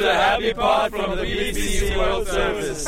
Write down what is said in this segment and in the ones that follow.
the happy part from the BBC World Service.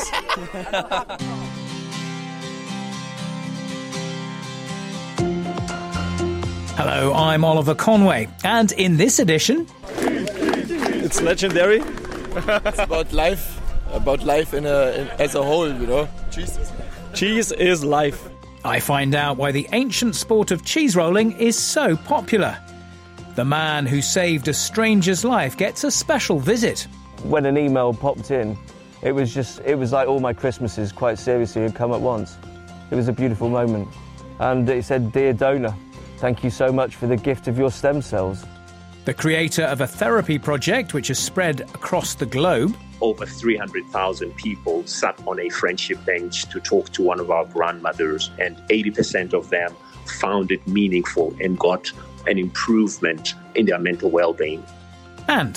Hello, I'm Oliver Conway, and in this edition... It's legendary. It's about life as a whole, you know. Cheese is life. I find out why the ancient sport of cheese rolling is so popular. The man who saved a stranger's life gets a special visit. When an email popped in, it was like all my Christmases quite seriously had come at once. It was a beautiful moment. And it said, "Dear donor, thank you so much for the gift of your stem cells." The creator of a therapy project which has spread across the globe. Over 300,000 people sat on a friendship bench to talk to one of our grandmothers, and 80% of them found it meaningful and got an improvement in their mental well-being. And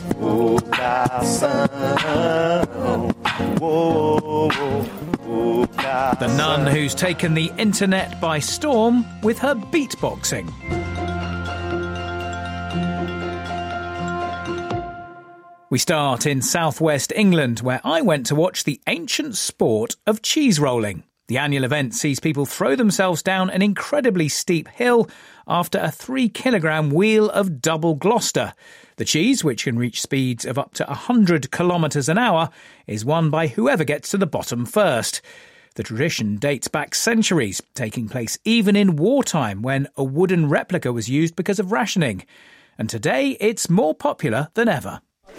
the nun who's taken the internet by storm with her beatboxing. We start in southwest England, where I went to watch the ancient sport of cheese rolling. The annual event sees people throw themselves down an incredibly steep hill after a 3-kilogram wheel of double Gloucester. The cheese, which can reach speeds of up to 100 kilometres an hour, is won by whoever gets to the bottom first. The tradition dates back centuries, taking place even in wartime when a wooden replica was used because of rationing. And today it's more popular than ever.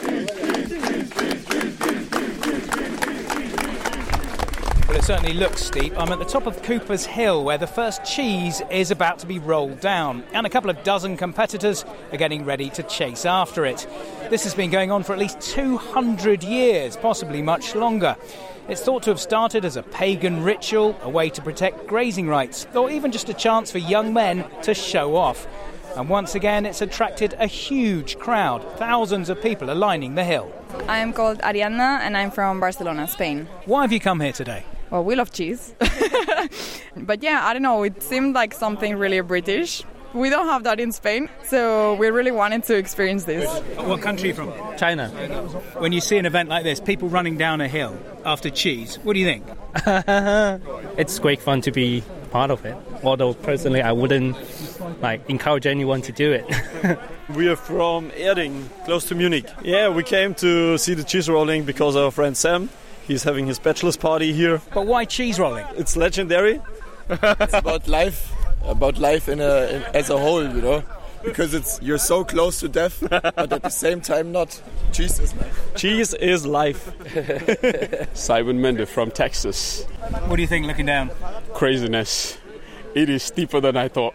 Well, it certainly looks steep. I'm at the top of Cooper's Hill, where the first cheese is about to be rolled down, and a couple of dozen competitors are getting ready to chase after it. This has been going on for at least 200 years, possibly much longer. It's thought to have started as a pagan ritual, a way to protect grazing rights, or even just a chance for young men to show off. And once again, it's attracted a huge crowd. Thousands of people are lining the hill. I'm called Ariadna and I'm from Barcelona, Spain. Why have you come here today? Well, we love cheese. But yeah, I don't know, it seemed like something really British. We don't have that in Spain, so we really wanted to experience this. What country are you from? China. When you see an event like this, people running down a hill after cheese, what do you think? It's great fun to be part of it. Although personally, I wouldn't encourage anyone to do it. We are from Erding, close to Munich. Yeah, we came to see the cheese rolling because our friend Sam, he's having his bachelor's party here. But why cheese rolling? It's legendary. It's about life as a whole, you know. Because you're so close to death, but at the same time not. Cheese is life. Cheese is life. Simon Mende from Texas. What do you think looking down? Craziness. It is steeper than I thought.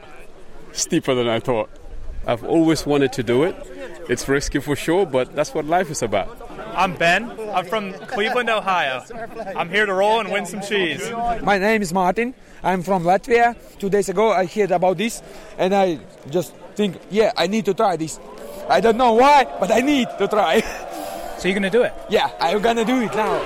I've always wanted to do it. It's risky for sure, but that's what life is about. I'm Ben. I'm from Cleveland, Ohio. I'm here to roll and win some cheese. My name is Martin. I'm from Latvia. 2 days ago I heard about this and I just think, yeah, I need to try this. I don't know why, but I need to try. So you're going to do it? Yeah, I'm going to do it now.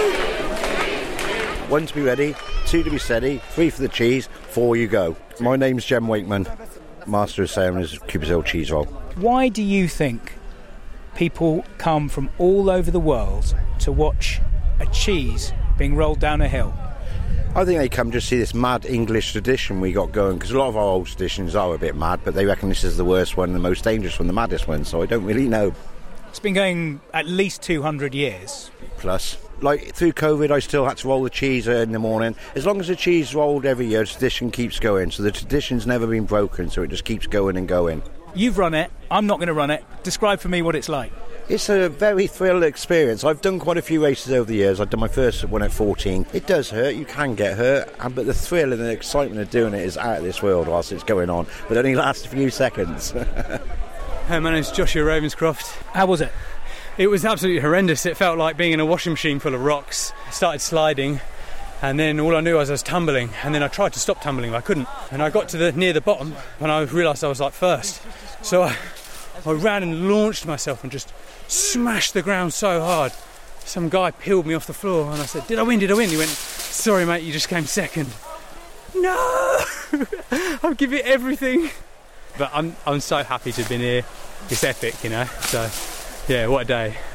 1 to be ready, 2 to be steady, 3 for the cheese, 4 you go. My name's Jem Wakeman, master of ceremonies of Cooper's Hill Cheese Roll. Why do you think people come from all over the world to watch a cheese being rolled down a hill? I think they come just to see this mad English tradition we got going, because a lot of our old traditions are a bit mad, but they reckon this is the worst one, the most dangerous one, the maddest one, so I don't really know. It's been going at least 200 years. Plus. Like, through COVID, I still had to roll the cheese in the morning. As long as the cheese rolled every year, the tradition keeps going, so the tradition's never been broken, so it just keeps going and going. You've run it, I'm not going to run it. Describe for me what it's like. It's a very thrilling experience. I've done quite a few races over the years. I've done my first one at 14. It does hurt, you can get hurt, but the thrill and the excitement of doing it is out of this world whilst it's going on, but it only lasts a few seconds. Hey, my name's Joshua Ravenscroft. How was it? It was absolutely horrendous. It felt like being in a washing machine full of rocks. I started sliding, and then all I knew was I was tumbling, and then I tried to stop tumbling, but I couldn't. And I got to near the bottom, and I realised I was like first. So I ran and launched myself and just smashed the ground so hard. Some guy peeled me off the floor, and I said, "Did I win? Did I win?" He went, "Sorry, mate, you just came second." No! I'll give it everything. But I'm so happy to have been here. It's epic, you know. So, yeah, what a day.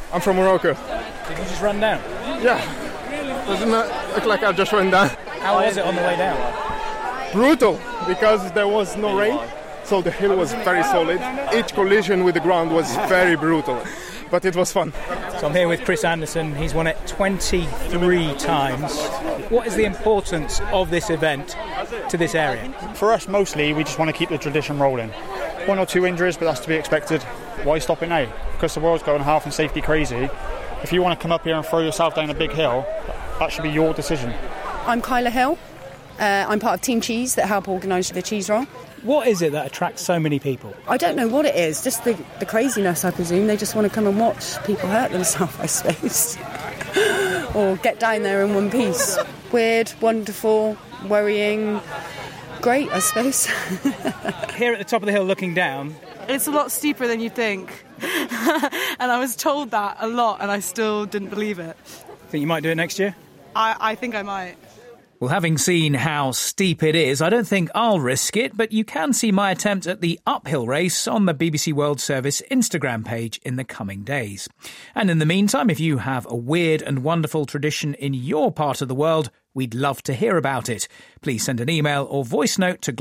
I'm from Morocco. Did you just run down? Yeah. Doesn't it look like I just went down? How was it on the way down? Brutal, because there was no rain, so the hill was very solid. Each collision with the ground was very brutal, but it was fun. So I'm here with Chris Anderson. He's won it 23 times. What is the importance of this event to this area? For us, mostly, we just want to keep the tradition rolling. 1 or 2 injuries, but that's to be expected. Why stop it now? Because the world's going health and safety crazy. If you want to come up here and throw yourself down a big hill, that should be your decision. I'm Kyla Hill. I'm part of Team Cheese that help organise the cheese roll. What is it that attracts so many people? I don't know what it is, just the craziness, I presume. They just want to come and watch people hurt themselves, I suppose. Or get down there in one piece. Weird, wonderful, worrying, great, I suppose. Here at the top of the hill looking down. It's a lot steeper than you think. And I was told that a lot and I still didn't believe it. Think you might do it next year? I think I might. Well, having seen how steep it is, I don't think I'll risk it, but you can see my attempt at the uphill race on the BBC World Service Instagram page in the coming days. And in the meantime, if you have a weird and wonderful tradition in your part of the world, we'd love to hear about it. Please send an email or voice note to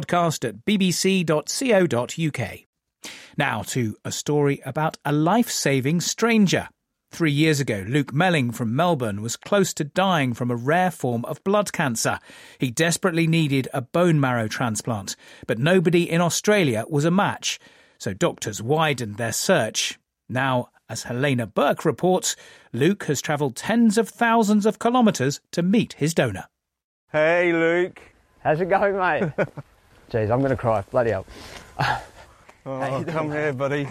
globalpodcast@bbc.co.uk. Now to a story about a life-saving stranger. 3 years ago, Luke Melling from Melbourne was close to dying from a rare form of blood cancer. He desperately needed a bone marrow transplant, but nobody in Australia was a match. So doctors widened their search. Now, as Helena Burke reports, Luke has travelled tens of thousands of kilometres to meet his donor. Hey, Luke. How's it going, mate? Jeez, I'm going to cry. Bloody hell. Oh, come here, buddy.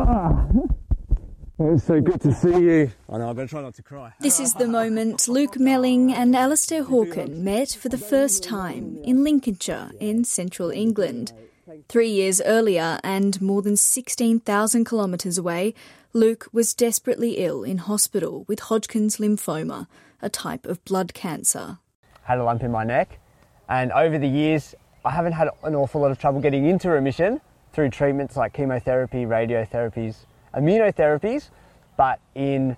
It's so good to see you. I know, I'm going to try not to cry. This is the moment Luke Melling and Alistair Hawken met for the first time in Lincolnshire in central England. 3 years earlier and more than 16,000 kilometres away, Luke was desperately ill in hospital with Hodgkin's lymphoma, a type of blood cancer. Had a lump in my neck, and over the years I haven't had an awful lot of trouble getting into remission through treatments like chemotherapy, radiotherapies, immunotherapies, but in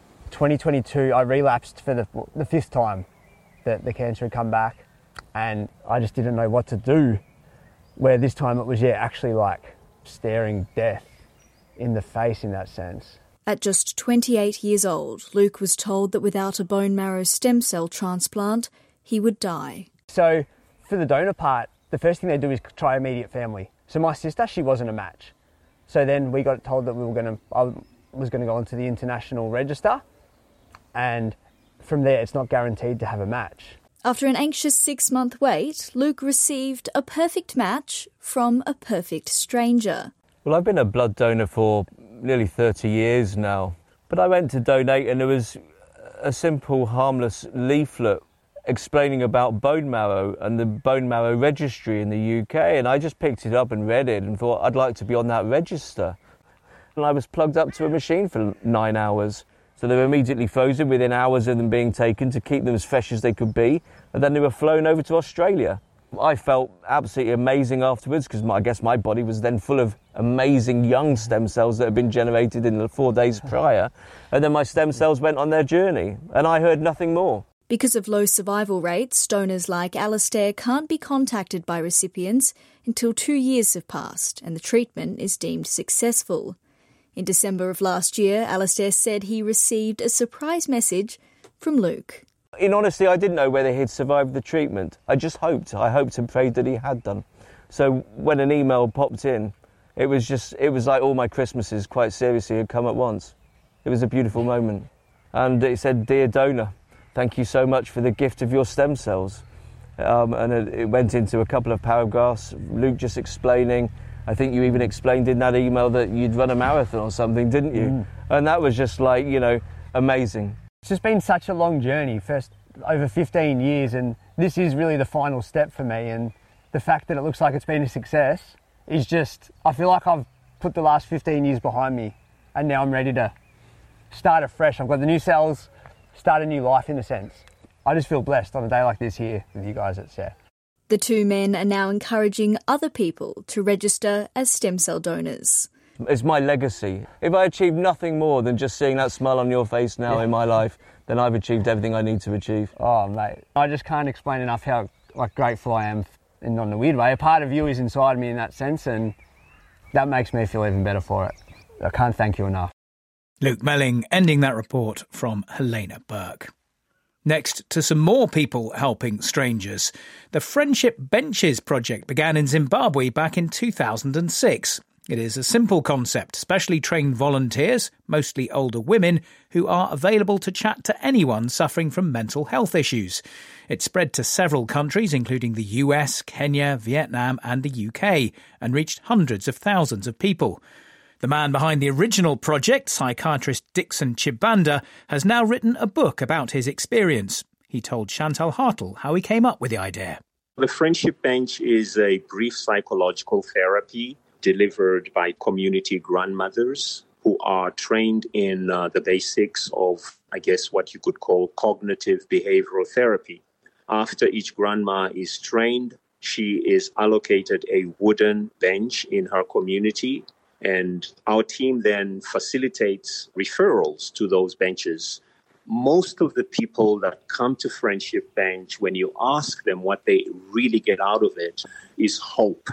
2022 I relapsed for the 5th time that the cancer had come back, and I just didn't know what to do, where this time it was actually like staring death in the face in that sense. At just 28 years old, Luke was told that without a bone marrow stem cell transplant, he would die. So for the donor part, the first thing they do is try immediate family. So my sister, she wasn't a match. So then we got told that I was going to go onto the international register, and from there it's not guaranteed to have a match. After an anxious 6-month wait, Luke received a perfect match from a perfect stranger. Well, I've been a blood donor for nearly 30 years now, but I went to donate and there was a simple, harmless leaflet explaining about bone marrow and the bone marrow registry in the UK, and I just picked it up and read it and thought I'd like to be on that register. And I was plugged up to a machine for 9 hours. So they were immediately frozen within hours of them being taken to keep them as fresh as they could be, and then they were flown over to Australia. I felt absolutely amazing afterwards because I guess my body was then full of amazing young stem cells that had been generated in the 4 days prior, and then my stem cells went on their journey and I heard nothing more. Because of low survival rates, donors like Alistair can't be contacted by recipients until 2 years have passed and the treatment is deemed successful. In December of last year, Alistair said he received a surprise message from Luke. In honesty, I didn't know whether he'd survived the treatment. I just hoped. I hoped and prayed that he had done. So when an email popped in, it was like all my Christmases, quite seriously, had come at once. It was a beautiful moment. And it said, "Dear donor, thank you so much for the gift of your stem cells." And it went into a couple of paragraphs, Luke just explaining, I think you even explained in that email that you'd run a marathon or something, didn't you? And that was just like, amazing. It's just been such a long journey, first over 15 years, and this is really the final step for me, and the fact that it looks like it's been a success is just, I feel like I've put the last 15 years behind me, and now I'm ready to start afresh. I've got the new cells, start a new life in a sense. I just feel blessed on a day like this here with you guys at SEF. The two men are now encouraging other people to register as stem cell donors. It's my legacy. If I achieve nothing more than just seeing that smile on your face now in my life, then I've achieved everything I need to achieve. Oh, mate, I just can't explain enough how grateful I am, and not in a weird way. A part of you is inside me in that sense, and that makes me feel even better for it. I can't thank you enough. Luke Melling ending that report from Helena Burke. Next to some more people helping strangers. The Friendship Benches project began in Zimbabwe back in 2006. It is a simple concept, specially trained volunteers, mostly older women, who are available to chat to anyone suffering from mental health issues. It spread to several countries, including the US, Kenya, Vietnam and the UK, and reached hundreds of thousands of people. The man behind the original project, psychiatrist Dixon Chibanda, has now written a book about his experience. He told Chantal Hartle how he came up with the idea. The Friendship Bench is a brief psychological therapy delivered by community grandmothers who are trained in the basics of, I guess, what you could call cognitive behavioral therapy. After each grandma is trained, she is allocated a wooden bench in her community, and our team then facilitates referrals to those benches. Most of the people that come to Friendship Bench, when you ask them what they really get out of it, is hope,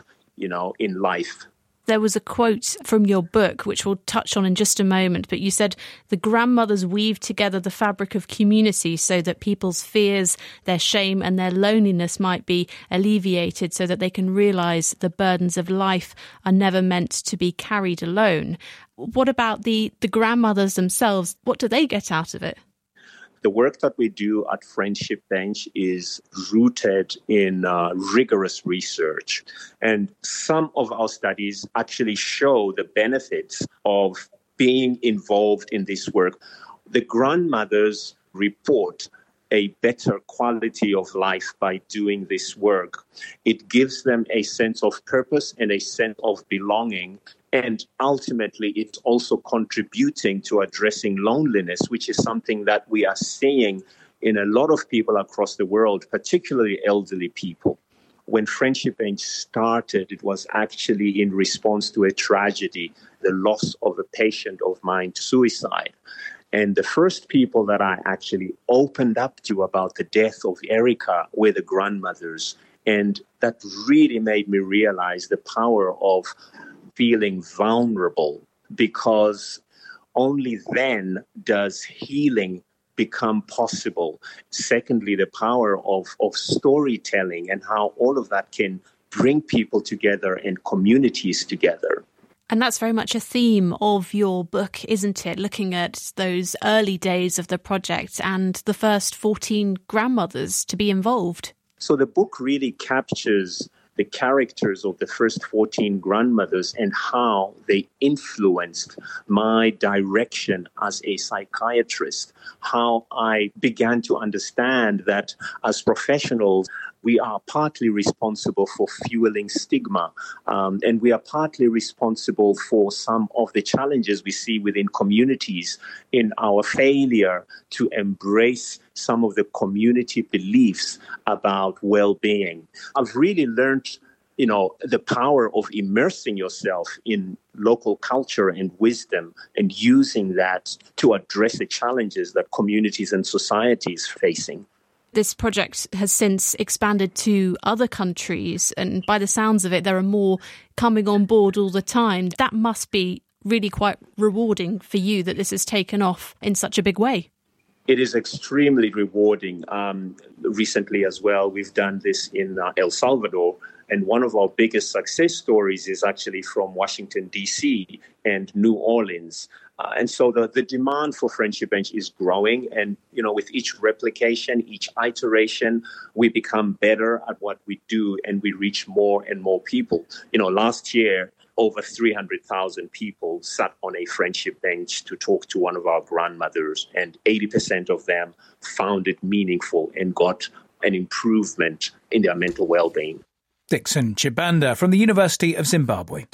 in life. There was a quote from your book, which we'll touch on in just a moment, but you said the grandmothers weave together the fabric of community so that people's fears, their shame and their loneliness might be alleviated so that they can realise the burdens of life are never meant to be carried alone. What about the grandmothers themselves? What do they get out of it? The work that we do at Friendship Bench is rooted in rigorous research. And some of our studies actually show the benefits of being involved in this work. The grandmothers report a better quality of life by doing this work. It gives them a sense of purpose and a sense of belonging. And ultimately, it's also contributing to addressing loneliness, which is something that we are seeing in a lot of people across the world, particularly elderly people. When Friendship Bench started, it was actually in response to a tragedy, the loss of a patient of mine to suicide. And the first people that I actually opened up to about the death of Erica were the grandmothers. And that really made me realize the power of feeling vulnerable, because only then does healing become possible. Secondly, the power of storytelling and how all of that can bring people together and communities together. And that's very much a theme of your book, isn't it? Looking at those early days of the project and the first 14 grandmothers to be involved. So the book really captures the characters of the first 14 grandmothers and how they influenced my direction as a psychiatrist, how I began to understand that as professionals, we are partly responsible for fueling stigma, and we are partly responsible for some of the challenges we see within communities in our failure to embrace some of the community beliefs about well-being. I've really learned, the power of immersing yourself in local culture and wisdom and using that to address the challenges that communities and societies are facing. This project has since expanded to other countries, and by the sounds of it, there are more coming on board all the time. That must be really quite rewarding for you that this has taken off in such a big way. It is extremely rewarding. Recently as well, we've done this in El Salvador, and one of our biggest success stories is actually from Washington, D.C. and New Orleans. And so the demand for Friendship Bench is growing. And, with each replication, each iteration, we become better at what we do and we reach more and more people. Last year, over 300,000 people sat on a Friendship Bench to talk to one of our grandmothers, and 80% of them found it meaningful and got an improvement in their mental well-being. Dixon Chibanda from the University of Zimbabwe.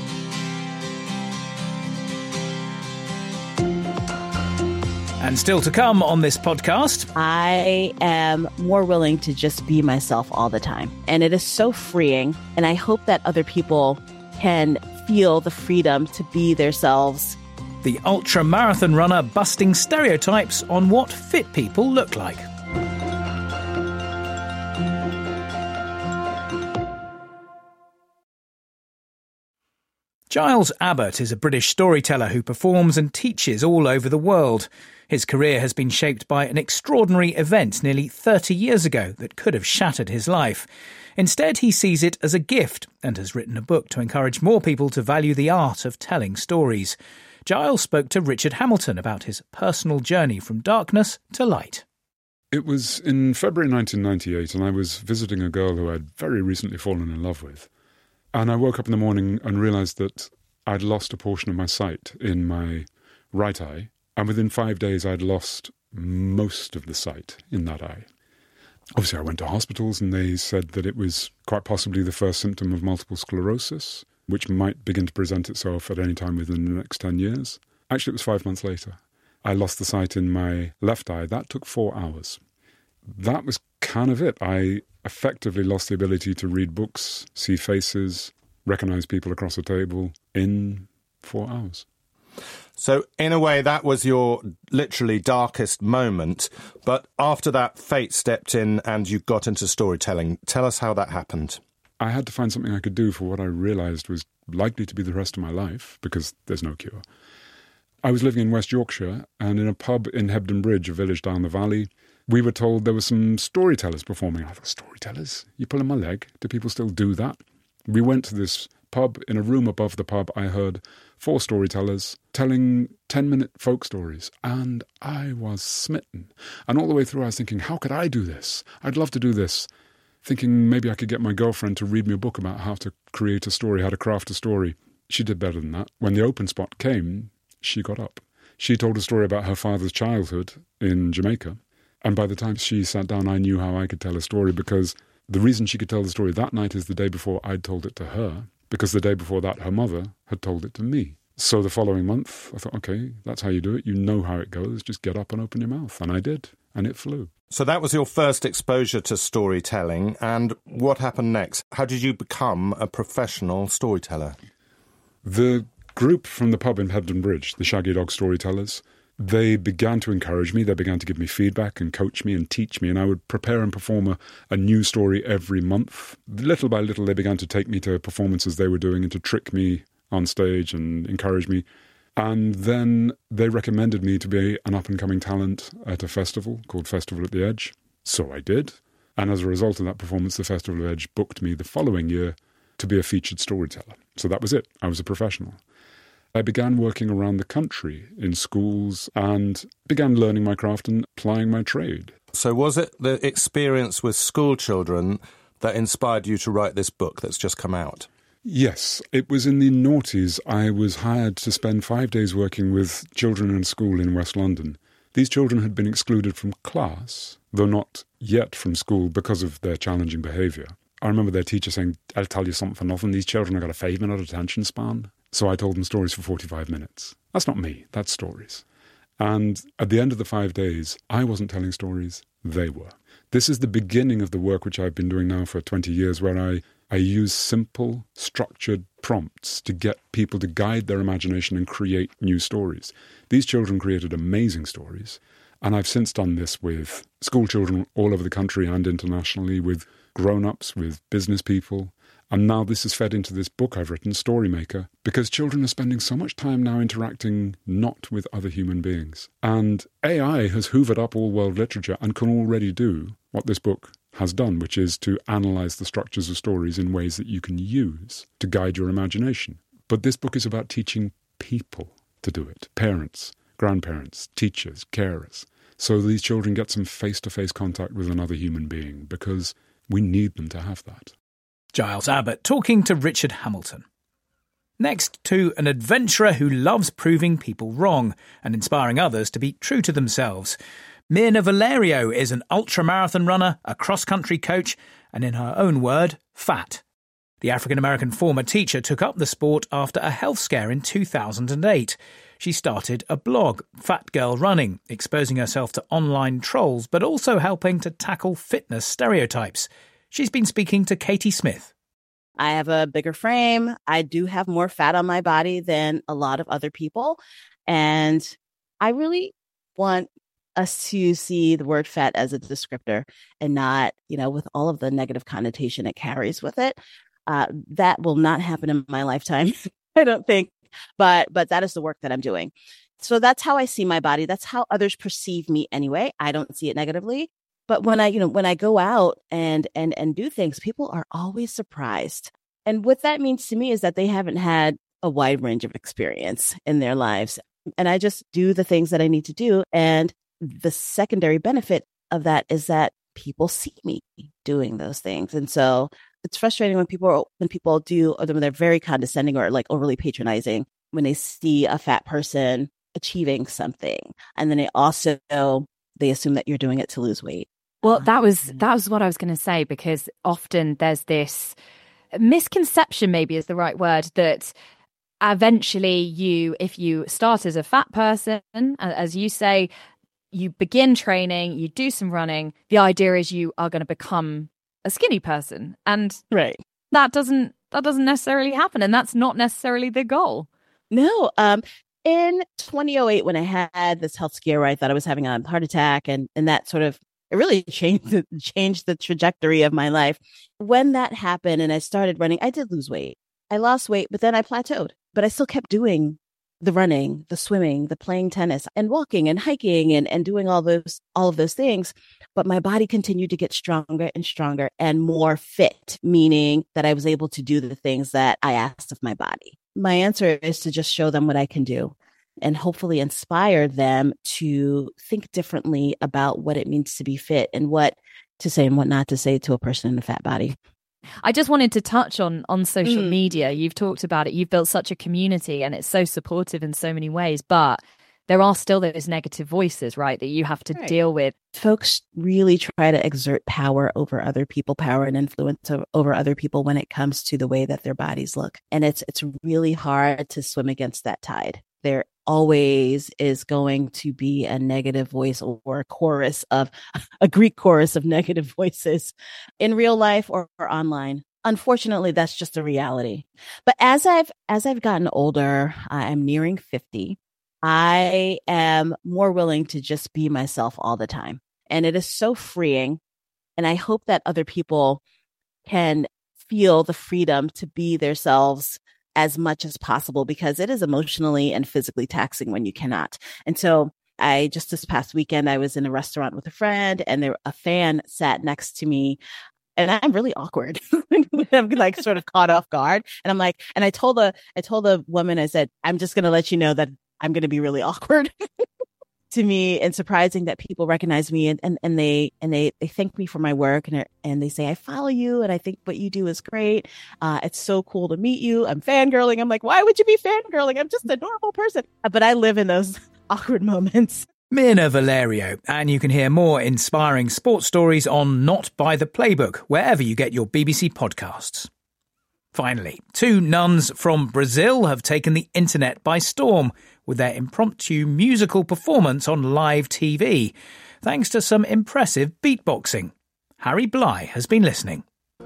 And still to come on this podcast. I am more willing to just be myself all the time. And it is so freeing. And I hope that other people can feel the freedom to be themselves. The ultra-marathon runner busting stereotypes on what fit people look like. Giles Abbott is a British storyteller who performs and teaches all over the world. His career has been shaped by an extraordinary event nearly 30 years ago that could have shattered his life. Instead, he sees it as a gift and has written a book to encourage more people to value the art of telling stories. Giles spoke to Richard Hamilton about his personal journey from darkness to light. It was in February 1998, and I was visiting a girl who I'd very recently fallen in love with. And I woke up in the morning and realised that I'd lost a portion of my sight in my right eye, and within 5 days I'd lost most of the sight in that eye. Obviously I went to hospitals and they said that it was quite possibly the first symptom of multiple sclerosis, which might begin to present itself at any time within the next 10 years. Actually, it was 5 months later. I lost the sight in my left eye. That took 4 hours. That was kind of it. I effectively lost the ability to read books, see faces, recognise people across a table in 4 hours. So, in a way, that was your literally darkest moment. But after that, fate stepped in and you got into storytelling. Tell us how that happened. I had to find something I could do for what I realised was likely to be the rest of my life, because there's no cure. I was living in West Yorkshire, and in a pub in Hebden Bridge, a village down the valley, we were told there were some storytellers performing. I thought, storytellers? You pulling my leg? Do people still do that? We went to this pub. In a room above the pub, I heard 4 storytellers telling 10-minute folk stories, and I was smitten. And all the way through I was thinking, how could I do this? I'd love to do this. Thinking maybe I could get my girlfriend to read me a book about how to create a story, how to craft a story. She did better than that. When the open spot came, she got up. She told a story about her father's childhood in Jamaica. And by the time she sat down, I knew how I could tell a story, because the reason she could tell the story that night is the day before I'd told it to her, because the day before that her mother had told it to me. So the following month, I thought, okay, that's how you do it. You know how it goes. Just get up and open your mouth. And I did. And it flew. So that was your first exposure to storytelling. And what happened next? How did you become a professional storyteller? The group from the pub in Hebden Bridge, the Shaggy Dog Storytellers, they began to encourage me. They began to give me feedback and coach me and teach me. And I would prepare and perform a new story every month. Little by little, they began to take me to performances they were doing and to trick me on stage and encourage me. And then they recommended me to be an up-and-coming talent at a festival called Festival at the Edge. So I did. And as a result of that performance, the Festival at the Edge booked me the following year to be a featured storyteller. So that was it. I was a professional. I began working around the country in schools and began learning my craft and applying my trade. So was it the experience with school children that inspired you to write this book that's just come out? Yes, it was in the noughties. I was hired to spend 5 days working with children in a school in West London. These children had been excluded from class, though not yet from school, because of their challenging behaviour. I remember their teacher saying, I'll tell you something for nothing, these children have got a 5-minute attention span. So I told them stories for 45 minutes. That's not me, that's stories. And at the end of the 5 days, I wasn't telling stories, they were. This is the beginning of the work which I've been doing now for 20 years, where I use simple, structured prompts to get people to guide their imagination and create new stories. These children created amazing stories, and I've since done this with school children all over the country and internationally, with grown-ups, with business people. And now this is fed into this book I've written, Storymaker, because children are spending so much time now interacting not with other human beings. And AI has hoovered up all world literature and can already do what this book has done, which is to analyse the structures of stories in ways that you can use to guide your imagination. But this book is about teaching people to do it. Parents, grandparents, teachers, carers. So these children get some face-to-face contact with another human being, because we need them to have that. Giles Abbott talking to Richard Hamilton. Next to an adventurer who loves proving people wrong and inspiring others to be true to themselves. Mirna Valerio is an ultramarathon runner, a cross-country coach, and in her own word, fat. The African-American former teacher took up the sport after a health scare in 2008. She started a blog, Fat Girl Running, exposing herself to online trolls, but also helping to tackle fitness stereotypes. She's been speaking to Katie Smith. I have a bigger frame. I do have more fat on my body than a lot of other people. And I really want us to see the word fat as a descriptor and not, with all of the negative connotation it carries with it. That will not happen in my lifetime, I don't think. But that is the work that I'm doing. So that's how I see my body. That's how others perceive me anyway. I don't see it negatively. But when I go out and do things, people are always surprised. And what that means to me is that they haven't had a wide range of experience in their lives. And I just do the things that I need to do. And the secondary benefit of that is that people see me doing those things. And so it's frustrating when people do, or when they're very condescending or like overly patronizing, when they see a fat person achieving something. And then they assume that you're doing it to lose weight. Well, that was what I was going to say, because often there's this misconception, maybe is the right word, that eventually if you start as a fat person, as you say, you begin training, you do some running, the idea is you are going to become a skinny person. And that doesn't necessarily happen. And that's not necessarily the goal. No. In 2008, when I had this health scare where I thought I was having a heart attack, and that sort of, it really changed the trajectory of my life. When that happened and I started running, I did lose weight. I lost weight, but then I plateaued. But I still kept doing the running, the swimming, the playing tennis, and walking and hiking and doing all of those things. But my body continued to get stronger and stronger and more fit, meaning that I was able to do the things that I asked of my body. My answer is to just show them what I can do and hopefully inspire them to think differently about what it means to be fit and what to say and what not to say to a person in a fat body. I just wanted to touch on social media. You've talked about it. You've built such a community and it's so supportive in so many ways, but there are still those negative voices, right, that you have to deal with. Folks really try to exert power over other people, power and influence over other people when it comes to the way that their bodies look. And it's really hard to swim against that tide. There always is going to be a negative voice or a Greek chorus of negative voices in real life or online. Unfortunately, that's just a reality. But as I've gotten older, I'm nearing 50. I am more willing to just be myself all the time. And it is so freeing. And I hope that other people can feel the freedom to be themselves as much as possible, because it is emotionally and physically taxing when you cannot. And so this past weekend, I was in a restaurant with a friend and a fan sat next to me. And I'm really awkward. I'm like sort of caught off guard. And I'm like, and I told the woman, I said, I'm just going to let you know that I'm going to be really awkward. To me, and surprising that people recognize me and they thank me for my work and they say, I follow you and I think what you do is great. It's so cool to meet you. I'm fangirling. I'm like, why would you be fangirling? I'm just a normal person. But I live in those awkward moments. Mirna Valerio, and you can hear more inspiring sports stories on Not by the Playbook, wherever you get your BBC podcasts. Finally, 2 nuns from Brazil have taken the internet by storm with their impromptu musical performance on live TV, thanks to some impressive beatboxing. Harry Bly has been listening.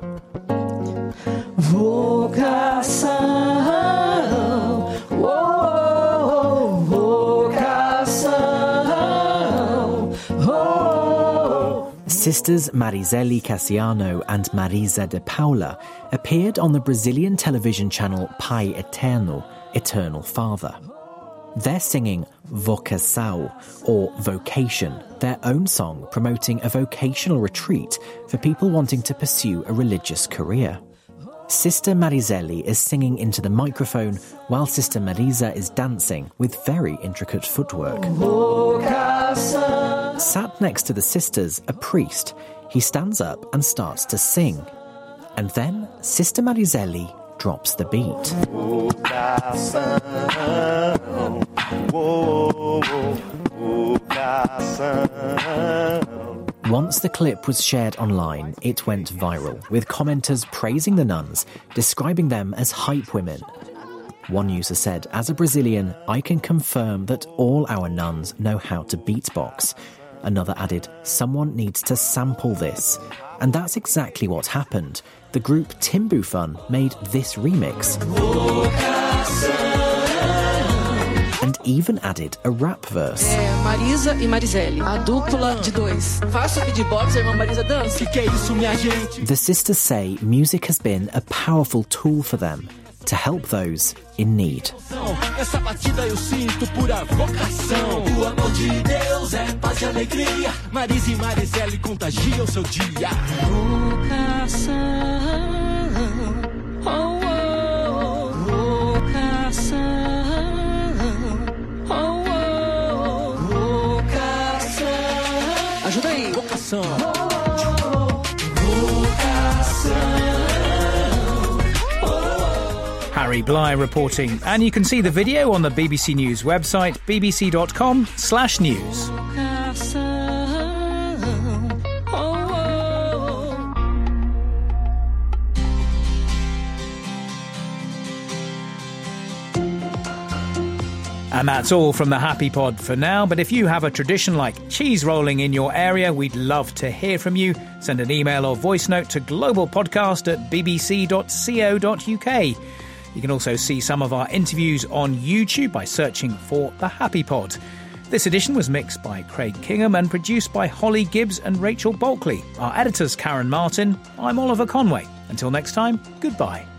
Sisters Mariseli Cassiano and Marisa de Paula appeared on the Brazilian television channel Pai Eterno, Eternal Father. They're singing Vocação, or Vocation, their own song promoting a vocational retreat for people wanting to pursue a religious career. Sister Mariseli is singing into the microphone while Sister Marisa is dancing with very intricate footwork. Sat next to the sisters, a priest. He stands up and starts to sing. And then Sister Mariseli drops the beat. Once the clip was shared online, it went viral, with commenters praising the nuns, describing them as hype women. One user said, "As a Brazilian, I can confirm that all our nuns know how to beatbox. Another added, someone needs to sample this. And that's exactly what happened. The group Timbu Fun made this remix. And even added a rap verse. Marisa e Marizelli, a dupla de dois. Faço beatbox, irmã Marisa dança. Que é isso, minha gente? The sisters say music has been a powerful tool for them to help those in need. Essa batida eu sinto pura vocação. O amor de Deus é paz e alegria. Marisa e Marizelli contagiam seu dia. Vocação. Oh, oh, vocação. Oh, oh, vocação. Ajuda aí, vocação. Harry Bligh reporting, and you can see the video on the BBC News website, bbc.com/news. And that's all from the Happy Pod for now, but if you have a tradition like cheese rolling in your area, we'd love to hear from you. Send an email or voice note to globalpodcast@bbc.co.uk. You can also see some of our interviews on YouTube by searching for The Happy Pod. This edition was mixed by Craig Kingham and produced by Holly Gibbs and Rachel Bulkley. Our editor's Karen Martin. I'm Oliver Conway. Until next time, goodbye.